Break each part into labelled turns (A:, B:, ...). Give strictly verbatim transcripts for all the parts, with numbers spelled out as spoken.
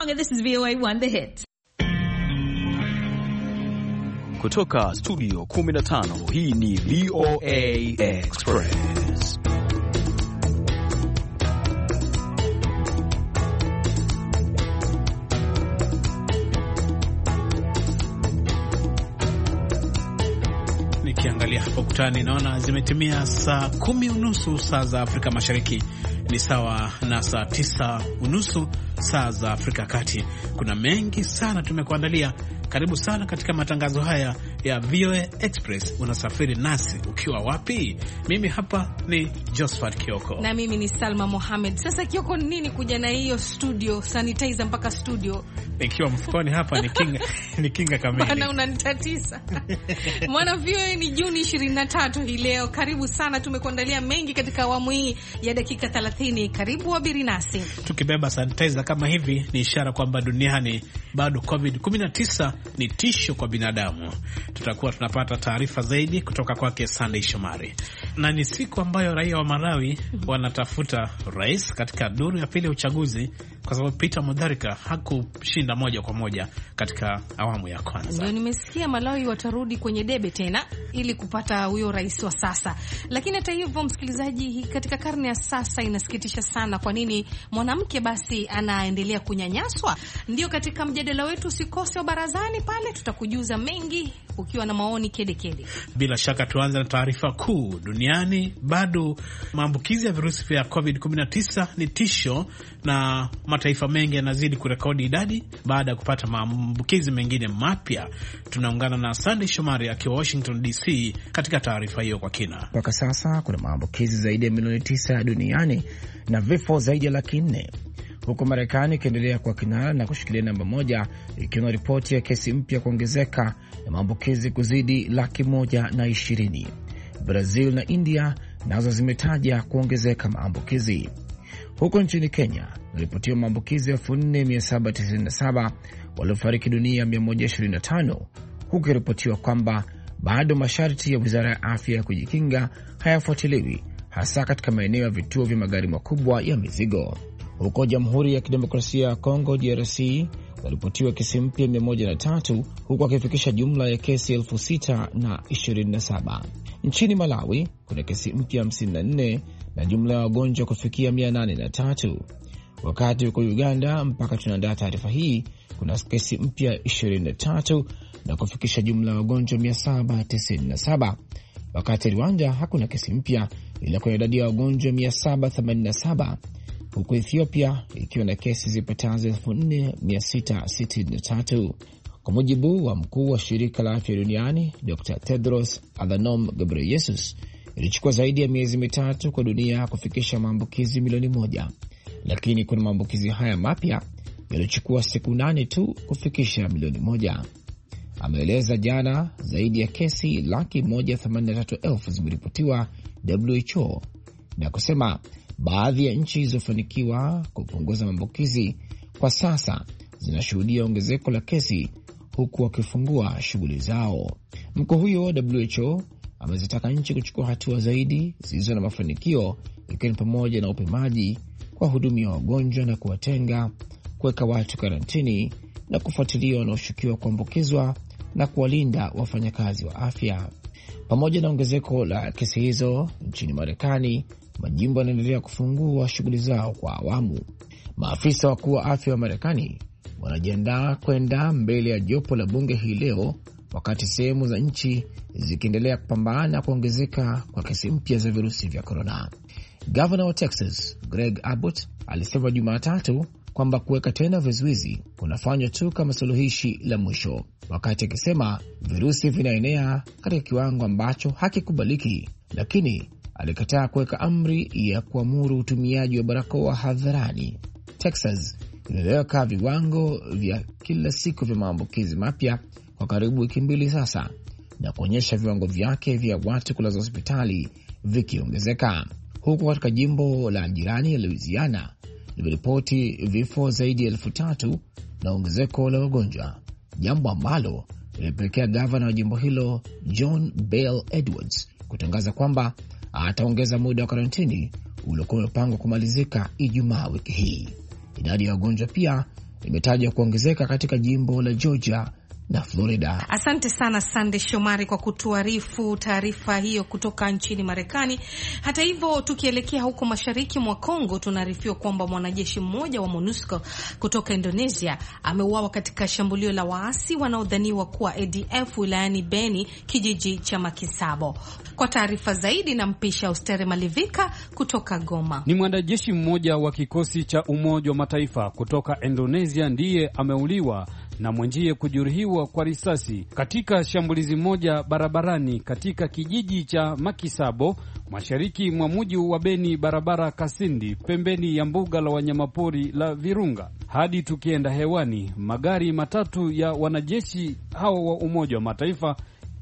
A: This is V O A one The Hit.
B: Kutoka studio kumi na tano, hii ni V O A Express.
C: Nikiangalia hapo kutani naona zimetimia saa kumi unusu saa za Afrika Mashariki, ni sawa na saa tisa unusu saa za Afrika Kati. Kuna mengi sana tumekuandalia. Karibu sana katika matangazo haya ya V O A Express. Unasafiri nasi ukiwa wapi? Mimi hapa ni Josephat Kioko.
D: Na mimi ni Salma Mohamed. Sasa Kioko, nini kuja na hiyo studio sanitizer mpaka studio?
C: Ikiwa mfukoni hapa ni kinga ni kinga kamili.
D: Bana, unanitatisa. Mwana V O A ni Juni ishirini na tatu hii leo. Karibu sana, tumekuandalia mengi katika awamu hii ya dakika thelathini. Karibu abiri nasi.
C: Tukibeba sanitizer kama hivi ni ishara kwamba duniani bado COVID kumi na tisa ni tisho kwa binadamu. Tutakuwa tunapata taarifa zaidi kutoka kwake Sunday Shomari. Na ni siku ambayo raia wa Malawi wanatafuta rais katika duru ya pili ya uchaguzi, kwa sababu Peter Mutharika hakushinda moja kwa moja katika awamu ya kwanza.
D: Ndio nimesikia Malawi watarudi kwenye debe tena ili kupata huyo rais wa sasa. Lakini hata hivyo, msikilizaji, katika karne ya sasa inasikitisha sana. Kwa nini mwanamke basi anaendelea kunyanyaswa? Ndio katika mjadala wetu usikose wa barazani pale, tutakujuza mengi ukiwa na maoni kede kede.
C: Bila shaka tuanze na taarifa kuu. Duniani bado maambukizi ya virusi vya COVID kumi na tisa ni tisho, na mataifa mengi yanazidi kurekodi idadi baada ya kupata maambukizi mengine mapya. Tunaungana na Sunday Shomari akiwa Washington D C katika taarifa hiyo kwa kina.
E: Mpaka sasa kuna maambukizi zaidi ya milioni tisa duniani na vifo zaidi ya laki nne, huko Marekani ikiendelea kwa kinara na kushikilia namba moja, ikiwa na ripoti ya kesi mpya kuongezeka na maambukizi kuzidi laki moja na ishirini. Brazil na India nazo zimetaja kuongezeka maambukizi. Huko nchini Kenya naripotiwa maambukizi elfu nne mia saba tisini na saba, waliofariki dunia mia moja ishirini na tano, huku ikiripotiwa kwamba bado masharti ya Wizara ya Afya ya kujikinga hayafuatiliwi, hasa katika maeneo ya vituo vya magari makubwa ya mizigo. Huko Jamhuri ya Kidemokrasia ya Kongo D R C walipotiwa kesi mpya mia moja na tatu, huku akifikisha jumla ya kesi elfu sita na ishirini na saba. Nchini Malawi kuna kesi mpya hamsini na nne na jumla ya wagonjwa kufikia mia nane na tatu. Wakati huko Uganda, mpaka tunaandaa taarifa hii, kuna kesi mpya ishirini na tatu na kufikisha jumla ya wagonjwa mia saba tisini na saba. Wakati Rwanda hakuna kesi mpya, ila kuna idadi ya wagonjwa mia saba themanini na saba. Huko Ethiopia ikiwa na kesi zipatazo elfu nne mia sita sitini na tatu. Kwa mujibu wa mkuu wa shirika la afya duniani Doctor Tedros Adhanom Ghebreyesus, ilichukua zaidi ya miezi mitatu kwa dunia kufikisha maambukizi milioni moja, lakini kuna maambukizi haya mapya yalichukua siku nane tu kufikisha milioni moja. Ameeleza jana zaidi ya kesi laki moja themanini na tatu elfu zimeripotiwa W H O, na kusema baadhi ya nchi zilizofanikiwa kupunguza maambukizi kwa sasa zinashuhudia ongezeko la kesi huku wakifungua shughuli zao. Mkuu huyo wa W H O amezitaka nchi kuchukua hatua zaidi zilizo na mafanikio, ikiwa ni pamoja na upimaji, kwa hudumia wagonjwa na kuwatenga, kuweka watu karantini na kufuatilia wanaoshukiwa kuambukizwa na kuwalinda wafanyakazi wa afya. Pamoja na ongezeko la kesi hizo nchini Marekani, majimbo yanaendelea kufungua shughuli zao kwa awamu. Maafisa wakuu wa afya wa Marekani wanajiandaa kwenda mbele ya jopo la bunge hii leo, wakati sehemu za nchi zikiendelea kupambana kuongezeka kwa kesi mpya za virusi vya korona. Governor wa Texas Greg Abbott alisema Jumatatu kwamba kuweka tena vizuizi kunafanywa tu kama suluhishi la mwisho, wakati akisema virusi vinaenea katika kiwango ambacho hakikubaliki, lakini alikataa kuweka amri ya kuamuru utumiaji wa barakoa hadharani. Texas inaweka viwango vya kila siku vya maambukizi mapya kwa karibu wiki mbili sasa, na kuonyesha viwango vyake vya watu kulazwa hospitali vikiongezeka. Huku katika jimbo la jirani ya Louisiana limeripoti vifo zaidi ya elfu tatu na ongezeko la wagonjwa, jambo ambalo limepelekea gavana wa jimbo hilo John Bel Edwards kutangaza kwamba ataongeza muda wa karantini uliokuwa umepangwa kumalizika Ijumaa wiki hii. Idadi ya wagonjwa pia imetajwa kuongezeka katika jimbo la Georgia na Florida.
D: Asante sana Sande Shomari kwa kutuarifu taarifa hiyo kutoka nchini Marekani. Hata hivyo, tukielekea huko mashariki mwa Kongo, tunaarifiwa kwamba mwanajeshi mmoja wa MONUSCO kutoka Indonesia ameuawa katika shambulio la waasi wanaodhaniwa kuwa A D F wilayani Beni, kijiji cha Makisabo. Kwa taarifa zaidi na mpisha Ustere Malivika kutoka Goma.
F: Ni mwanajeshi mmoja wa kikosi cha Umoja wa Mataifa kutoka Indonesia ndiye ameuliwa na mwenjie kujeruhiwa kwa risasi katika shambulizi moja barabarani katika kijiji cha Makisabo, mashariki mwa mji wa Beni, barabara Kasindi, pembeni ya mbuga la wanyamapori la Virunga. Hadi tukienda hewani, magari matatu ya wanajeshi hao wa Umoja wa Mataifa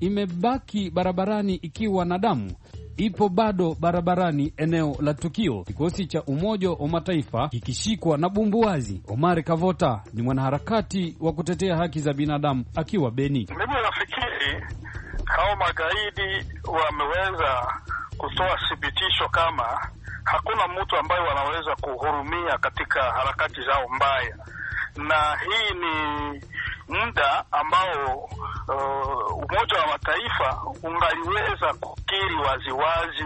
F: imebaki barabarani ikiwa na damu ipo bado barabarani eneo la tukio. Kikosi cha Umoja wa Mataifa kikishikwa na bumbuazi. Omar Kavota ni mwanaharakati wa kutetea haki za binadamu akiwa Beni.
G: Mimi nafikiri hao magaidi wameweza kutoa thibitisho kama hakuna mtu ambaye wanaweza kuhurumia katika harakati zao mbaya, na hii ni muda ambao uh, Umoja wa Mataifa ungaliweza kukiri waziwazi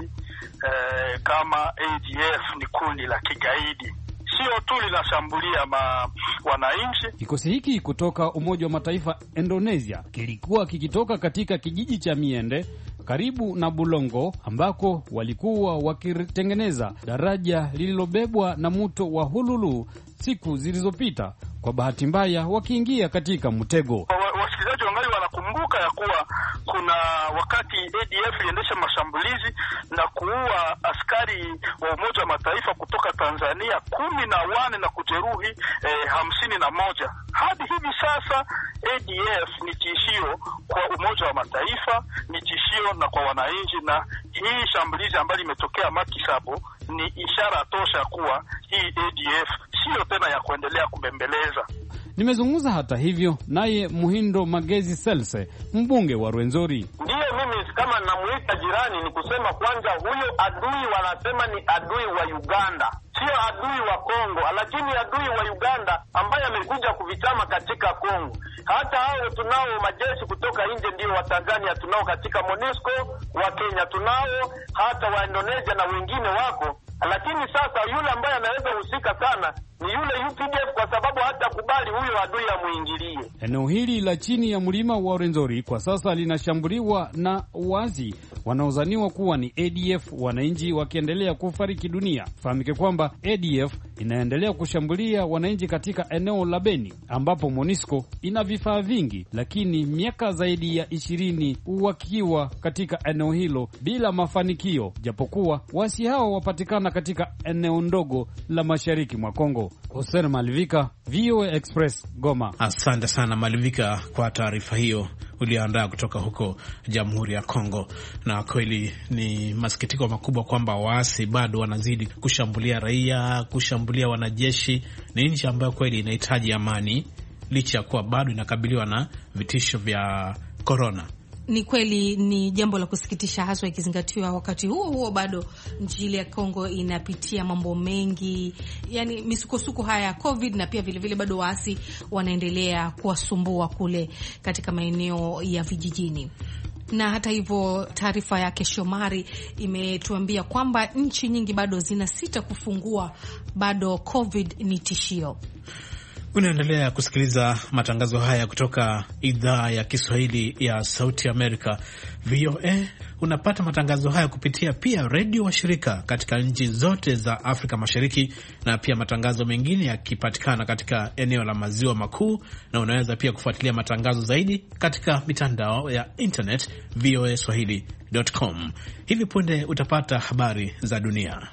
G: uh, kama A D F ni kundi la kigaidi, sio tu linashambulia ma wananchi.
F: Kikosi hiki kutoka Umoja wa Mataifa Indonesia kilikuwa kikitoka katika kijiji cha Miende karibu na Bulongo, ambako walikuwa wakitengeneza daraja lililobebwa na mto wa Hululu siku zilizopita. Kwa bahati mbaya wakiingia katika mtego.
G: Wasikilizaji wangali wanakumbuka ya kuwa kuna wakati A D F iliendesha mashambulizi na kuua askari wa Umoja wa Mataifa kutoka Tanzania kumi na wane na kujeruhi eh, hamsini na moja. Hadi hivi sasa A D F ni tishio kwa Umoja wa Mataifa, ni tishio na kwa wananchi, na hii shambulizi ambayo imetokea Makisabo ni ishara tosha kuwa hii A D F sio tena ya kuendelea kubembeleza.
F: Nimezungumza hata hivyo naye Muhindo Magezi Selse, mbunge wa Rwenzori.
H: Ndiyo, mimi kama namuita jirani ni kusema kwanza huyo adui wanasema ni adui wa Uganda, sio adui wa Kongo, lakini adui wa Uganda ambaye amekuja kuvitama katika Kongo. Hata hao tunao majeshi kutoka nje, ndio wa Tanzania tunao katika MONUSCO, wa Kenya tunao, hata wa Indonesia na wengine wako. Lakini sasa yule ambaye anaweza husika sana ni yule U P D F, kwa sababu hata kubali huyo adui amuingilie.
F: Eneo hili la chini ya mlima wa Rwenzori kwa sasa linashambuliwa na waasi wanaozaniwa kuwa ni A D F, wananchi wakiendelea kufariki dunia. Fahamike kwamba A D F inaendelea kushambulia wananchi katika eneo la Beni ambapo MONUSCO ina vifaa vingi, lakini miaka zaidi ya ishirini wakiwa katika eneo hilo bila mafanikio, japokuwa waasi hao wapatikana katika eneo ndogo la mashariki mwa Kongo. Hussein Malivika, V O A Express, Goma.
C: Asante sana Malivika kwa taarifa hiyo uliandaa kutoka huko Jamhuri ya Kongo. Na kweli ni masikitiko makubwa kwamba waasi bado wanazidi kushambulia raia, kushambulia wanajeshi. Ni nchi ambayo kweli inahitaji amani licha ya kuwa bado inakabiliwa na vitisho vya corona.
D: Ni kweli ni jambo la kusikitisha, haswa ikizingatiwa wakati huo huo bado nchi ile ya Kongo inapitia mambo mengi, yani misukosuko haya ya COVID, na pia vile vile bado waasi wanaendelea kuwasumbua kule katika maeneo ya vijijini. Na hata hivyo taarifa yake Shomari imetuambia kwamba nchi nyingi bado zinasita kufungua, bado COVID ni tishio.
C: Unaendelea kusikiliza matangazo haya kutoka idhaa ya Kiswahili ya Sauti Amerika, V O A. Unapata matangazo haya kupitia pia redio washirika katika nchi zote za Afrika Mashariki, na pia matangazo mengine yakipatikana katika eneo la Maziwa Makuu, na unaweza pia kufuatilia matangazo zaidi katika mitandao ya internet v o a swahili dot com. Hivi punde utapata habari za dunia.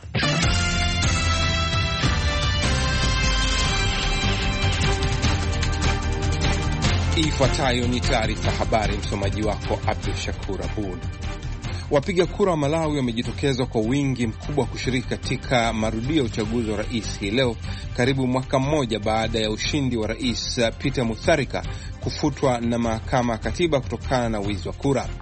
I: Ifuatayo ni taarifa habari, msomaji wako Abdul Shakur Abud. Wapiga kura wa Malawi wamejitokeza kwa wingi mkubwa kushiriki katika marudio ya uchaguzi wa rais hii leo, karibu mwaka mmoja baada ya ushindi wa Rais Peter Mutharika kufutwa na mahakama katiba kutokana na wizi wa kura.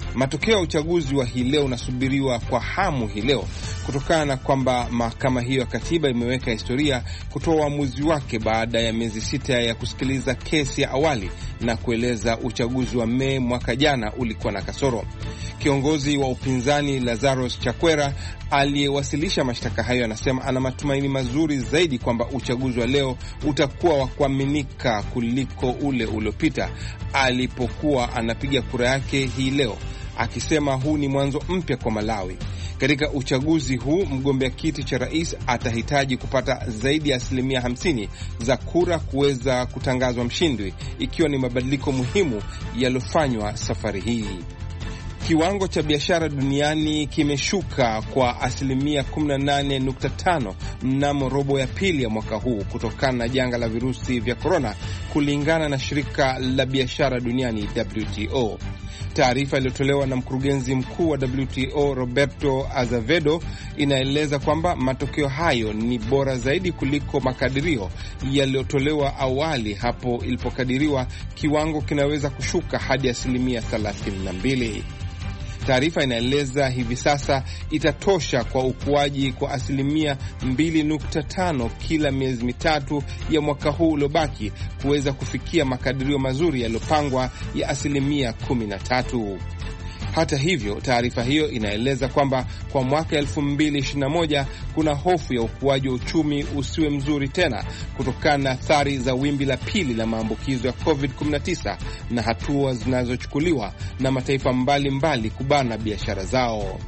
I: Matokeo ya uchaguzi wa hii leo unasubiriwa kwa hamu hii leo kutokana na kwamba mahakama hiyo ya katiba imeweka historia kutoa uamuzi wake baada ya miezi sita ya kusikiliza kesi ya awali na kueleza uchaguzi wa Mei mwaka jana ulikuwa na kasoro. Kiongozi wa upinzani Lazarus Chakwera aliyewasilisha mashtaka hayo anasema ana matumaini mazuri zaidi kwamba uchaguzi wa leo utakuwa wa kuaminika kuliko ule uliopita alipokuwa anapiga kura yake hii leo, akisema huu ni mwanzo mpya kwa Malawi. Katika uchaguzi huu mgombea kiti cha rais atahitaji kupata zaidi ya asilimia hamsini za kura kuweza kutangazwa mshindi, ikiwa ni mabadiliko muhimu yaliyofanywa safari hii. Kiwango cha biashara duniani kimeshuka kwa asilimia kumi na nane nukta tano mnamo robo ya pili ya mwaka huu kutokana na janga la virusi vya korona, kulingana na shirika la biashara duniani W T O. Taarifa iliyotolewa na mkurugenzi mkuu wa W T O Roberto Azevedo inaeleza kwamba matokeo hayo ni bora zaidi kuliko makadirio yaliyotolewa awali, hapo ilipokadiriwa kiwango kinaweza kushuka hadi asilimia thelathini na mbili. Taarifa inaeleza hivi sasa itatosha kwa ukuaji kwa asilimia mbili nukta tano kila miezi mitatu ya mwaka huu uliobaki kuweza kufikia makadirio mazuri yaliyopangwa ya asilimia kumi na tatu. Hata hivyo, taarifa hiyo inaeleza kwamba kwa mwaka elfu mbili ishirini na moja kuna hofu ya ukuaji wa uchumi usiwe mzuri tena kutokana na athari za wimbi la pili la maambukizo ya covid kumi na tisa na hatua zinazochukuliwa na mataifa mbalimbali kubana biashara zao.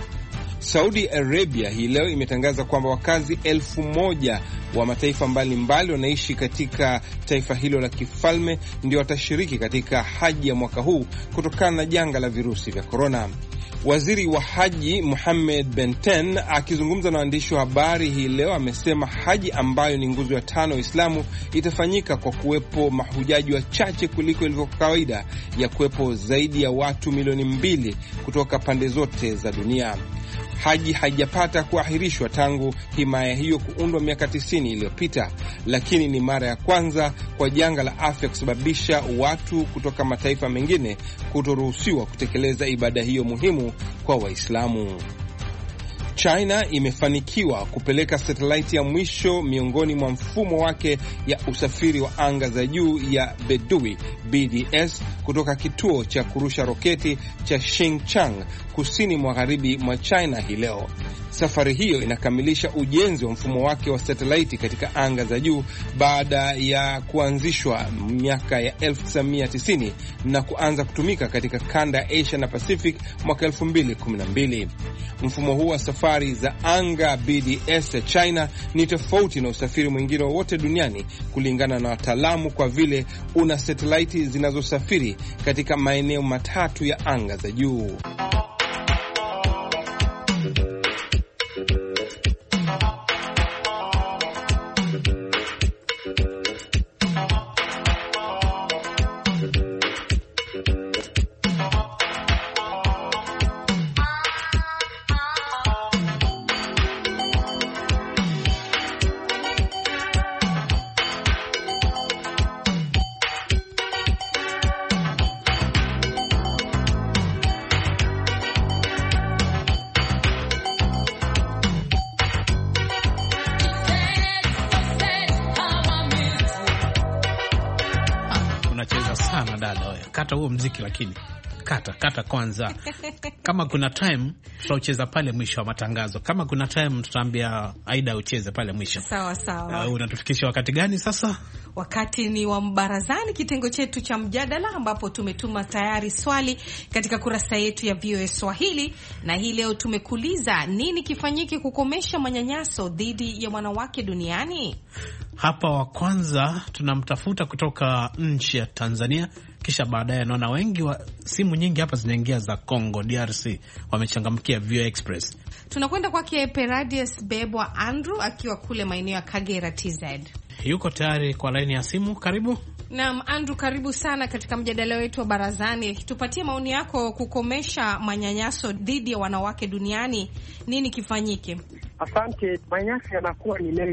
I: Saudi Arabia hii leo imetangaza kwamba wakazi elfu moja wa mataifa mbalimbali wanaishi katika taifa hilo la kifalme ndio watashiriki katika haji ya mwaka huu kutokana na janga la virusi vya korona. Waziri wa haji Mohammed Benten akizungumza na waandishi wa habari hii leo amesema haji ambayo ni nguzo ya tano ya Uislamu itafanyika kwa kuwepo mahujaji wachache kuliko ilivyo kawaida ya kuwepo zaidi ya watu milioni mbili kutoka pande zote za dunia. Haji haijapata kuahirishwa tangu himaya hiyo kuundwa miaka tisini iliyopita, lakini ni mara ya kwanza kwa janga la afya kusababisha watu kutoka mataifa mengine kutoruhusiwa kutekeleza ibada hiyo muhimu kwa Waislamu. China imefanikiwa kupeleka satellite ya mwisho miongoni mwa mfumo wake ya usafiri wa anga za juu ya Bedui B D S kutoka kituo cha kurusha roketi cha Xinjiang kusini magharibi mwa China hii leo. Safari hiyo inakamilisha ujenzi wa mfumo wake wa satellite katika anga za juu baada ya kuanzishwa miaka ya elfu tisa mia tisini na kuanza kutumika katika kanda ya Asia na Pacific mwaka elfu mbili kumi na mbili. Mfumo huu wa safari za anga B D S ya China ni tofauti na usafiri mwingine wowote duniani kulingana na wataalamu, kwa vile una satellite zinazosafiri katika maeneo matatu ya anga za juu.
C: Kata huo mziki, lakini kata kata kwanza. Kama kuna time tutaucheza pale mwisho wa matangazo. Kama kuna time tutaambia Aida ucheze pale mwisho.
D: Sawa sawa.
C: Uh, unatufikisha wakati gani sasa?
D: Wakati ni wa Barazani, kitengo chetu cha mjadala, ambapo tumetuma tayari swali katika kurasa yetu ya V O A Swahili, na hii leo tumekuuliza nini kifanyike kukomesha manyanyaso dhidi ya wanawake duniani.
C: Hapa wa kwanza tunamtafuta kutoka nchi ya Tanzania, kisha baadaye naona wengi wa simu nyingi hapa zinaingia za Congo D R C, wamechangamkia V O A Express.
D: Tunakwenda kwake Peradius Bebwa Andrew akiwa kule maeneo ya Kagera T Z.
C: Yuko tayari kwa laini ya simu. Karibu.
D: Naam, Andrew, karibu sana katika mjadala wetu wa Barazani. Tupatie maoni yako kukomesha manyanyaso dhidi ya wanawake duniani. Nini kifanyike?
J: Asante. Manyanyaso yanakuwa ni mengi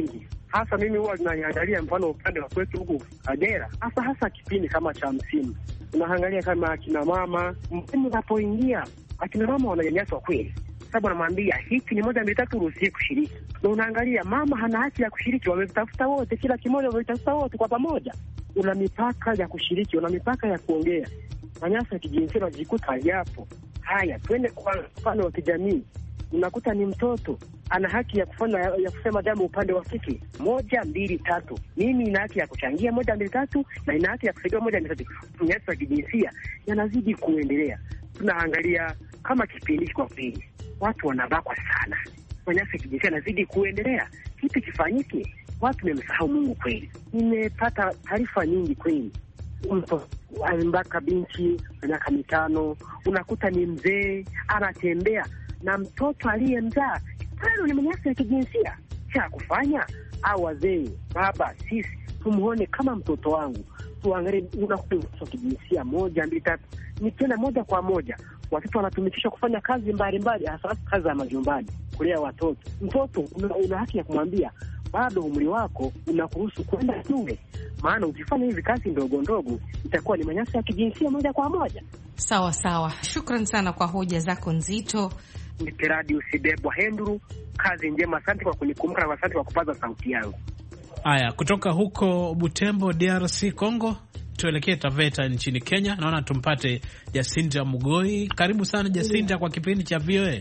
J: hasa mimi huwa ninaangalia mfano upande wa kwetu huku Kagera, hasa hasa kipindi kama cha msimu, unaangalia kama akina mama, msimu unapoingia akina mama wananyanyaswa kweli, sababu anamwambia hiki ni moja mbili tatu ruhusi kushiriki, na unaangalia mama hana haki ya kushiriki, wametafuta wote, kila kimoja wametafuta wote kwa pamoja. Una mipaka ya kushiriki, una mipaka ya kuongea. Manyanyaso ya kijinsia unajikuta hayapo. Haya, twende kwa mfano wa kijamii. Unakuta ni mtoto ana haki ya kufanya ya kusema jambo upande wa kike, moja mbili tatu, mimi ina haki ya kuchangia moja mbili tatu, na ina haki ya kusaidia moja mbili tatu. Manyanyaso ya kijinsia yanazidi kuendelea. Tunaangalia kama kipindi kwa pili, watu wanabakwa sana. Manyanyaso ya kijinsia yanazidi kuendelea. Kipi kifanyike? Watu wamemsahau Mungu kweli. Nimepata taarifa nyingi kweli. Mtu alimbaka binti miaka mitano, unakuta ni mzee anatembea na mtoto aliyemzaa. Hayo ni manyanyaso ya kijinsia. Cha kufanya au wazee, baba, sisi tumuone kama mtoto wangu, tuangalie unakuta kijinsia moja mbili tatu, ni tena moja kwa moja. Watoto wanatumikishwa kufanya kazi mbalimbali, hasa kazi za majumbani, kulea watoto. Mtoto una, una haki ya kumwambia bado umri wako unakuruhusu kwenda shule, maana ukifanya hizi kazi ndogo ndogo itakuwa ni manyanyaso ya kijinsia moja kwa moja.
D: Sawa sawa, shukran sana kwa hoja zako nzito.
J: Ni Peradi Usibebwa Henduru, kazi njema, asante kwa kunikumbuka na asante kwa kupaza sauti yangu.
C: Haya, kutoka huko Butembo D R C Congo tuelekee Taveta nchini Kenya. Naona tumpate Jacinta Mugoi. Karibu sana Jacinta kwa kipindi cha V O A.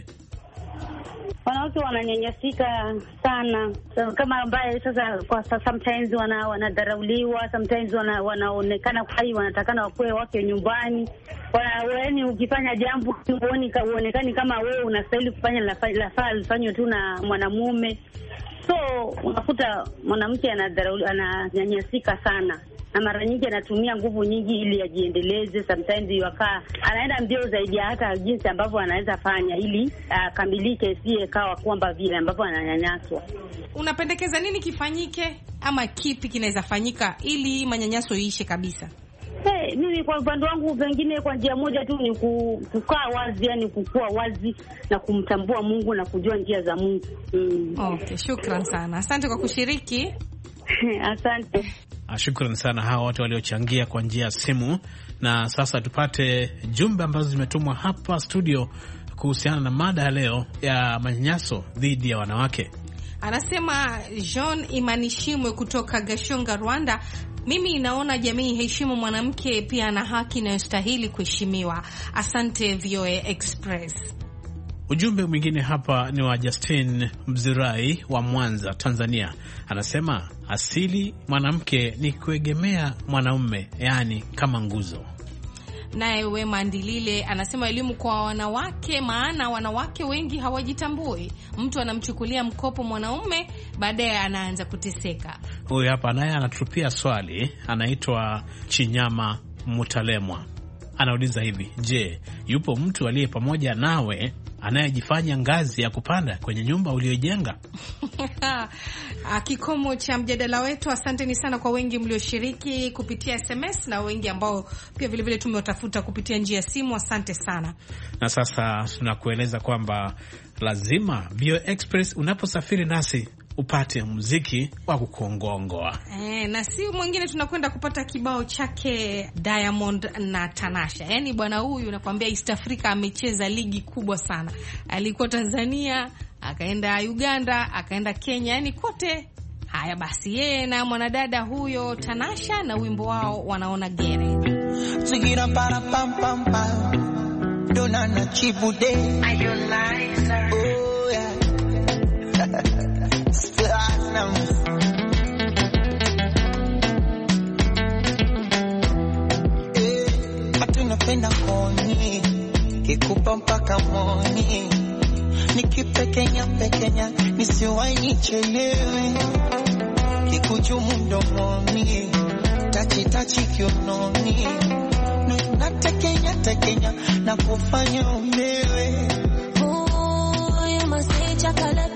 K: Wanawake wananyanyasika sana, so, kama ambaye sasa kwa sometimes wana wanadharauliwa, sometimes wana, wanaonekana kwai wanatakana wakue wake nyumbani. Yaani ukifanya jambo uonekani kama wewe unastahili kufanya lafaa lifanywe tu na mwanamume. So unakuta mwanamke anadharauliwa, ananyanyasika sana, na mara nyingi anatumia nguvu nyingi ili ajiendeleze. Sometimes yakaa anaenda mbio zaidi hata jinsi ambavyo anaweza fanya ili akamilike, uh, sie kawa kwamba vile ambavyo ananyanyaswa.
D: Unapendekeza nini kifanyike ama kipi kinaweza fanyika ili manyanyaso iishe kabisa?
K: Hey, mimi kwa upande wangu pengine kwa njia moja tu ni kukaa wazi, yani kukua wazi na kumtambua Mungu na kujua njia za Mungu. Mm.
D: Okay, shukran sana. Asante kwa kushiriki.
K: Asante.
C: Shukran sana hawa watu waliochangia kwa njia ya simu. Na sasa tupate jumbe ambazo zimetumwa hapa studio kuhusiana na mada ya leo ya manyanyaso dhidi ya wanawake.
D: Anasema John Imanishimwe kutoka Gashonga, Rwanda. Mimi naona jamii heshimu mwanamke, pia ana haki inayostahili kuheshimiwa. Asante V O A Express.
C: Ujumbe mwingine hapa ni wa Justin Mzirai wa Mwanza, Tanzania. Anasema asili mwanamke ni kuegemea mwanaume, yani kama nguzo.
D: Naye Wema Ndilile anasema elimu kwa wanawake, maana wanawake wengi hawajitambui. Mtu anamchukulia mkopo mwanaume, baadaye anaanza kuteseka.
C: Huyu hapa naye anatupia swali, anaitwa Chinyama Mutalemwa. Anauliza hivi, je, yupo mtu aliye pamoja nawe anayejifanya ngazi ya kupanda kwenye nyumba uliyojenga?
D: Kikomo cha mjadala wetu. Asanteni sana kwa wengi mlioshiriki kupitia S M S na wengi ambao pia vile vile tumewatafuta kupitia njia ya simu. Asante sana.
C: Na sasa tunakueleza kwamba lazima V O A Express unaposafiri nasi upate muziki wa kukongongoa.
D: Eh, na si mwingine tunakwenda kupata kibao chake Diamond na Tanasha. Yaani bwana huyu nakwambia East Africa amecheza ligi kubwa sana. Alikuwa Tanzania, akaenda Uganda, akaenda Kenya, yani kote. Haya basi, yeye na mwanadada huyo Tanasha na wimbo wao wanaona gere.
L: Zigira para pam pam pam. Dona na chibude. Ayolizer. Oh yeah. Eh, hatunapenda koni kikupa mpaka moni, nikipekenya pekenya nisiwahi nichelewe, kikuchumu mdomoni tachi tachi kiononi, natekenya tekenya na kufanya umewe.
M: Oh, you must say chocolate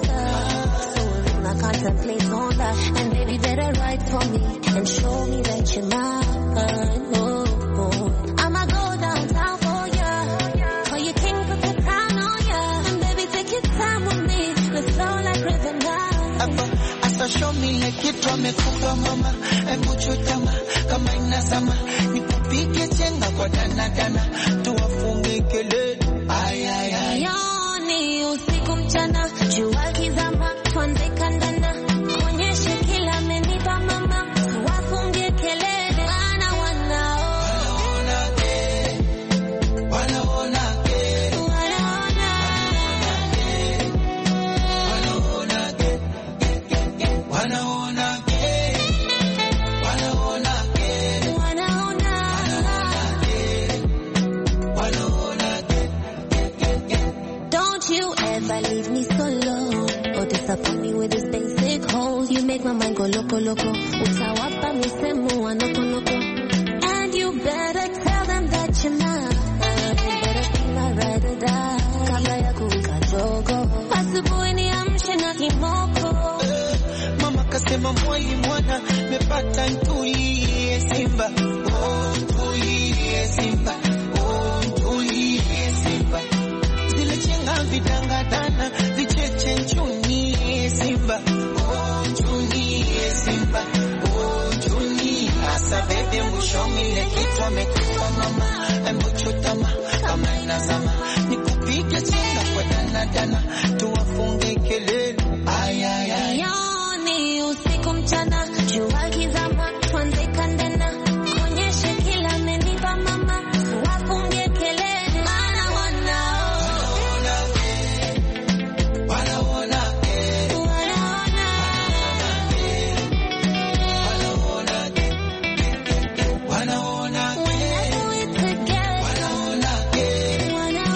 M: contemplate on that, and baby better write for me and show me that you're mine. Oh, oh. I'ma go downtown for ya, for your king put the crown on ya, and baby take your time with me, let's flow like river now.
L: Asa show me amekupa mama, hebu chutama kama inazama, nikupige chenga kwa dana dana, tuwafunge kelele. Ay ay ay,
M: yoni usiku mchana, jua kizama, tuanze kandana, kuonyeshe kila amenipa mama, tuwafunge kelele. Wana wana
L: wanaona ke, wanaona ke, wanaona ke, wanaona ke, wanaona ke, wanaona ke, wanaona ke.
M: Don't you ever leave me solo or disappoint me with this basic holes. You make my mind go loco loco. Utawapa misemo wanoko loko. And you better tell them that you're not. You better be my ride or die. Kabla ya kuwika jogo, asubuhi niamshe na kimoko.
L: Mama kasema mwali mwana, mepata ntulie Simba. Oh ntulie Simba, oh ntulie Simba. Zile chenga vidanga dana, vicheche nchuni Simba. Oh nchuni Simba, oh nchuni. Asa bebe mshomile kitu amekupa mama, embo chutama kama inazama, nikupige chenga kwa dana dana, tuwafunge kelele. Ay ay ay,
M: yoni usiku mchana, jua kizama, tuanze kandana, kuonyeshe kila amenipa mama, tuwafunge kelele. Wana wana
L: wanaona ke, wanaona ke, wanaona ke, wanaona ke, wanaona ke, wanaona ke,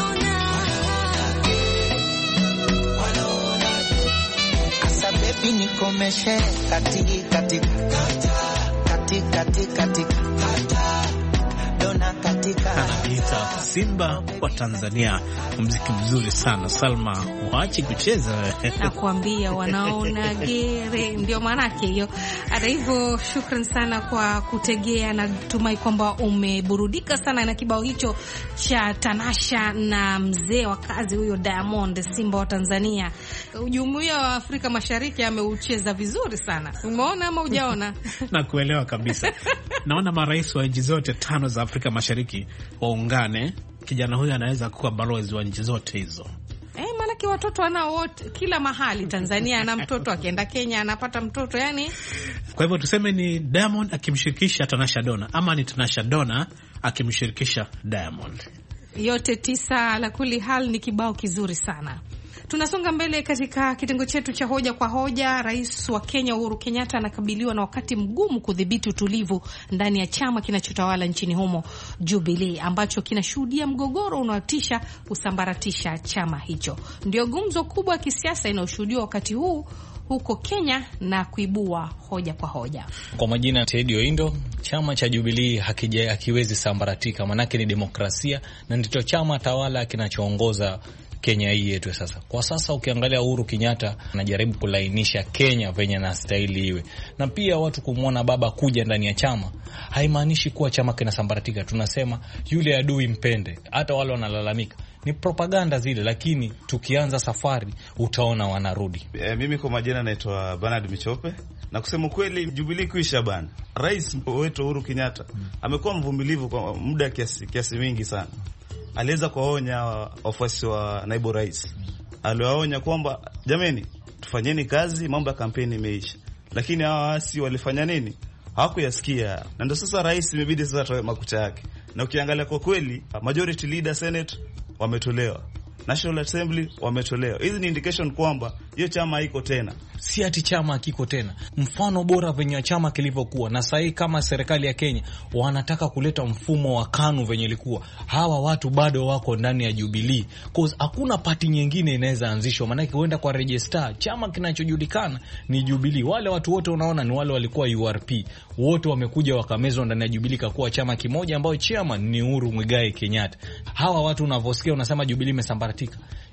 L: wanaona ke. Asa baby nikomeshe kati kati kata, kati kati kati kata, dona katika.
C: Anajiita Simba wa Tanzania. Muziki mzuri sana. Salma, waache kucheza.
D: Nakwambia wanaona gere, ndio maana yake hiyo. Hata hivyo, shukran sana kwa kutegea, na tumai kwamba umeburudika sana na kibao hicho cha Tanasha na mzee wa kazi huyo Diamond, Simba wa Tanzania. Jumuiya wa Afrika Mashariki ameucheza vizuri sana. Umeona ama hujaona?
C: Na kuelewa kabisa. Naona marais wa nchi zote tano za Afrika Mashariki waungane. Kijana huyu anaweza kuwa balozi wa nchi zote hizo.
D: Eh, maana watoto wanao wote kila mahali. Tanzania ana mtoto, akienda Kenya anapata mtoto, yani.
C: Kwa hivyo tuseme ni Diamond akimshirikisha Tanasha Donna, ama ni Tanasha Donna akimshirikisha Diamond.
D: Yote tisa, la kuli hal ni kibao kizuri sana. Tunasonga mbele katika kitengo chetu cha hoja kwa hoja. Rais wa Kenya Uhuru Kenyatta anakabiliwa na wakati mgumu kudhibiti utulivu ndani ya chama kinachotawala nchini humo, Jubilee, ambacho kinashuhudia mgogoro unaotisha kusambaratisha chama hicho. Ndio gumzo kubwa ya kisiasa inayoshuhudiwa wakati huu huko Kenya na kuibua hoja kwa hoja.
N: Kwa majina Teddy Oindo, chama cha Jubilee hakija hakiwezi sambaratika, manake ni demokrasia na ndicho chama tawala kinachoongoza Kenya hii yetu sasa. Kwa sasa ukiangalia Uhuru Kenyatta anajaribu kulainisha Kenya venye na stahili iwe. Na pia watu kumwona baba kuja ndani ya chama haimaanishi kuwa chama kinasambaratika. Tunasema yule adui mpende. Hata wale wanalalamika ni propaganda zile, lakini tukianza safari utaona wanarudi.
O: E, mimi kwa majina naitwa Bernard Michope, na kusema kweli Jubilee kuisha bana. Rais wetu Uhuru Kenyatta hmm. amekuwa mvumilivu kwa muda kiasi kiasi mingi sana. Aliweza kuwaonya wafuasi wa naibu rais. Aliwaonya kwamba jameni, tufanyeni kazi, mambo ya kampeni imeisha. Lakini hawa waasi walifanya nini? Hawakuyasikia. Na ndio sasa rais imebidi sasa atoe makucha yake. Na ukiangalia kwa kweli, majority leader Senate wametolewa, National Assembly wametolewa. Hizi ni indication kwamba hiyo chama haiko tena.
N: Si ati chama hakiko tena. Mfano bora venye chama kilivyokuwa. Na sasa kama serikali ya Kenya wanataka kuleta mfumo wa KANU venye ilikuwa, hawa watu bado wako ndani ya Jubilee. Cause hakuna party nyingine inaweza anzishwa, maana huenda kwa register chama kinachojulikana ni Jubilee. Wale watu wote unaona ni wale walikuwa U R P. Wote wamekuja wakamezwa ndani ya Jubilee kakuwa chama kimoja ambao chairman ni Uhuru Muigai Kenyatta. Hawa watu unavosikia unasema Jubilee imesambaratika.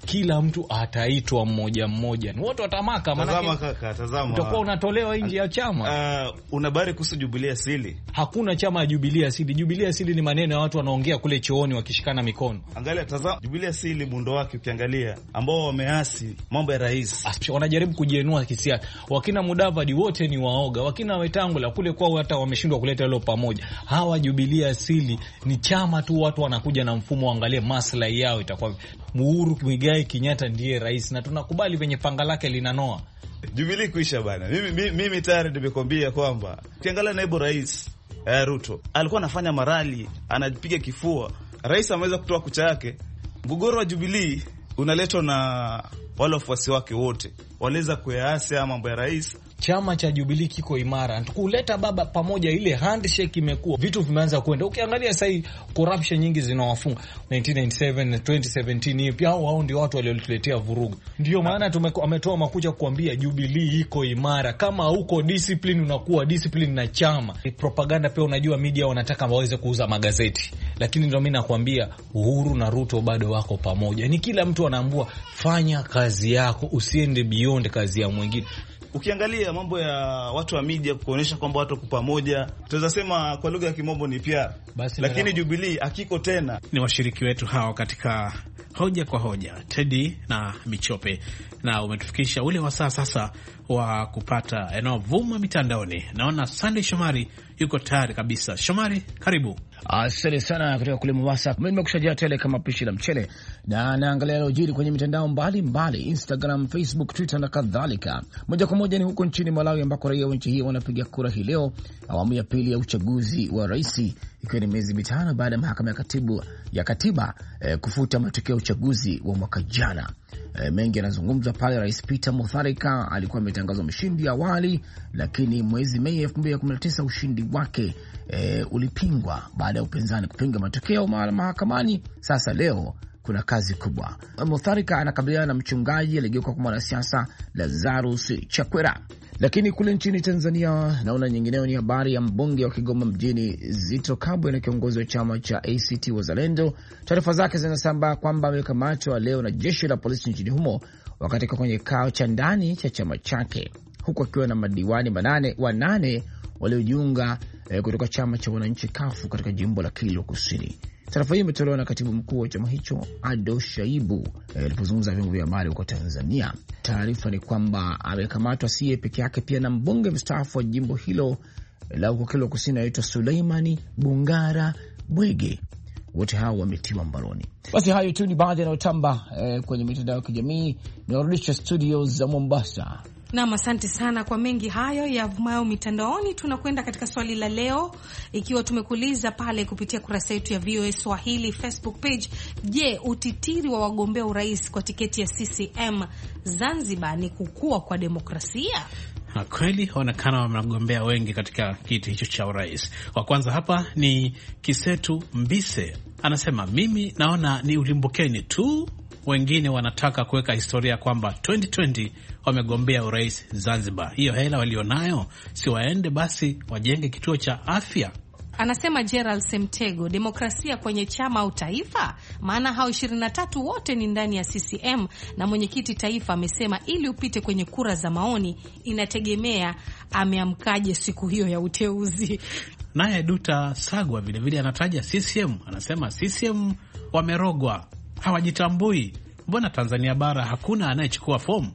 N: kila mtu ataitwa mmoja mmoja, ni watu watamaka.
O: Tazama kaka, tazama,
N: utakuwa unatolewa nje ya chama.
O: Uh, una habari kuhusu Jubilee Asili?
N: Hakuna chama ya Jubilee Asili. Jubilee Asili ni maneno ya watu wanaongea kule chooni wakishikana mikono.
O: Angalia, tazama Jubilee Asili, muundo wake ukiangalia, ambao wameasi mambo ya rais,
N: wanajaribu kujienua kisiasa. Wakina Mudavadi wote ni waoga, wakina Wetangula kule kwao hata wameshindwa kuleta hilo pamoja. Hawa Jubilee Asili ni chama tu, watu wanakuja na mfumo, waangalie maslahi yao. Itakuwa Uhuru Muigai Kenyatta ndiye rais na tunakubali venye panga lake linanoa.
O: Jubilee kuisha bana. Mimi mimi, mimi tayari nimekwambia kwamba ukiangalia naibu rais eh, Ruto alikuwa anafanya marali, anapiga kifua. Rais ameweza kutoa kucha yake. Mgogoro wa Jubilee unaletwa na wale wafuasi wake wote. Waliweza kuyaasi mambo ya rais.
N: Chama cha Jubilee kiko imara. Tukuleta baba pamoja, ile handshake imekuwa. Vitu vimeanza kwenda. Ukiangalia sasa hii corruption nyingi zinawafunga. nineteen ninety-seven, twenty seventeen hiyo pia wao ndio watu waliotuletea vurugu. Ndio maana tumetoa makucha kuambia Jubilee iko imara. Kama uko discipline unakuwa discipline na chama. Propaganda pia unajua media wanataka waweze kuuza magazeti. Lakini ndio mimi nakwambia Uhuru na Ruto bado wako pamoja. Ni kila mtu anaambua fanya kazi yako, usiende beyond kazi ya mwingine.
O: Ukiangalia mambo ya watu wa media kuonyesha kwamba watu kwa pamoja, tunaweza sema kwa lugha ya kimombo ni P R. Basi lakini Jubilee akiko tena.
C: Ni washiriki wetu hao katika hoja kwa hoja, Teddy na Michope, na umetufikisha ule wasaa sasa wa kupata yanayovuma mitandaoni. Naona Sunday Shomari yuko tayari kabisa. Shomari, karibu.
E: Asante sana kutoka kule Mombasa. Mimi nimekushajia tele kama pishi la mchele na naangalia yanayojiri kwenye mitandao mbalimbali, Instagram, Facebook, Twitter na kadhalika. Moja kwa moja ni huko nchini Malawi ambako raia wa nchi hii wanapiga kura hii leo, awamu ya pili ya uchaguzi wa rais, ikiwa ni miezi mitano baada ya mahakama ya katibu ya katiba eh, kufuta matokeo ya uchaguzi wa mwaka jana. E, mengi yanazungumzwa pale. Rais Peter Mutharika alikuwa ametangazwa mshindi awali, lakini mwezi Mei elfu mbili kumi na tisa ushindi wake e, ulipingwa baada ya upinzani kupinga matokeo mahakamani. Sasa leo kuna kazi kubwa. Mutharika anakabiliana na mchungaji aliyegeuka kwa mwanasiasa Lazarus Chakwera. Lakini kule nchini Tanzania naona nyingineo ni habari ya mbunge wa Kigoma mjini Zitto Kabwe na kiongozi wa chama cha A C T Wazalendo. Taarifa zake zinasambaa kwamba amekamatwa leo na jeshi la polisi nchini humo wakati kwenye kikao cha ndani cha chama chake, huku akiwa na madiwani manane wanane waliojiunga eh, kutoka chama cha wananchi kafu katika jimbo la Kilwa Kusini. Taarifa hii imetolewa na katibu mkuu wa chama hicho Ado Shaibu alipozungumza vyombo vya habari huko Tanzania. Taarifa ni kwamba amekamatwa siye peke yake, pia na mbunge mstaafu wa jimbo hilo la huko Kilwa Kusini anaitwa Suleimani Bungara Bwege. Wote hao wametiwa mbaroni. Basi hayo tu ni baadhi yanayotamba eh, kwenye mitandao ya kijamii. Niwarudisha studios za Mombasa.
D: Naam, asante sana kwa mengi hayo yavumayo mitandaoni. Tunakwenda katika swali la leo, ikiwa tumekuuliza pale kupitia kurasa yetu ya V O A Swahili Facebook page. Je, utitiri wa wagombea urais kwa tiketi ya C C M Zanzibar ni kukua kwa demokrasia?
C: Na kweli onekana wamegombea wengi katika kiti hicho cha urais. Wa kwanza hapa ni Kisetu Mbise, anasema mimi naona ni ulimbukeni tu, wengine wanataka kuweka historia kwamba twenty twenty wamegombea urais Zanzibar. Hiyo hela walionayo si waende basi wajenge kituo cha afya.
D: Anasema Gerald Semtego, demokrasia kwenye chama au taifa? Maana hao ishirini na tatu wote ni ndani ya C C M, na mwenyekiti taifa amesema ili upite kwenye kura za maoni inategemea ameamkaje siku hiyo ya uteuzi.
C: Naye Duta Sagwa vile vile anataja C C M, anasema C C M wamerogwa, hawajitambui. Mbona Tanzania bara hakuna anayechukua fomu?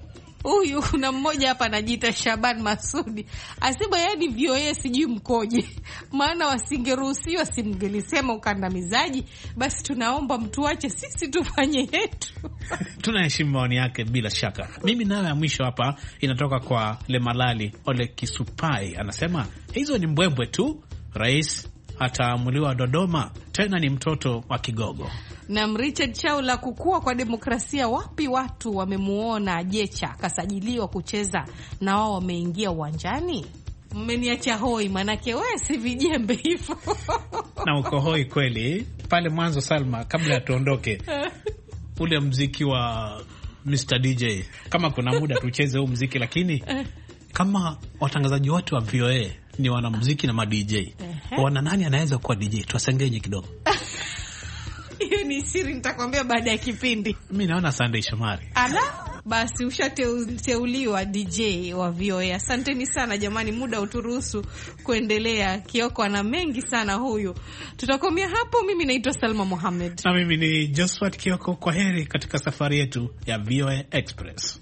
D: Huyu kuna mmoja hapa anajiita Shaban Masudi, asema yani V O A sijui mkoje, maana wasingeruhusiwa simngelisema ukandamizaji. Basi tunaomba mtuache sisi tufanye yetu.
C: Tunaheshimu maoni yake bila shaka. Mimi nayo ya mwisho hapa inatoka kwa Lemalali Ole Kisupai, anasema hizo ni mbwembwe tu, rais ataamuliwa Dodoma, tena ni mtoto wa kigogo.
D: Na Richard Chaula, kukua kwa demokrasia wapi? Watu wamemuona Jecha kasajiliwa kucheza na wao wameingia uwanjani. Mmeniacha hoi, manake wewe si vijembe hivyo.
C: Na uko hoi kweli. Pale mwanzo Salma, kabla ya tuondoke, ule mziki wa Mister D J, kama kuna muda tucheze huu mziki, lakini kama watangazaji wote wa V O A ni wanamuziki na ma D J, wana nani anaweza kuwa D J? Tuwasengenye kidogo.
D: Hiyo ni ni siri, nitakwambia baada ya kipindi.
C: Mimi naona Sunday Shomari.
D: Ala, basi ushateuliwa D J wa V O A. Asanteni sana jamani, muda uturuhusu kuendelea. Kioko ana mengi sana huyu. Tutakomea hapo. Mimi naitwa Salma Mohamed.
C: Na mimi ni Josphat Kioko. Kwa heri katika safari yetu ya V O A Express.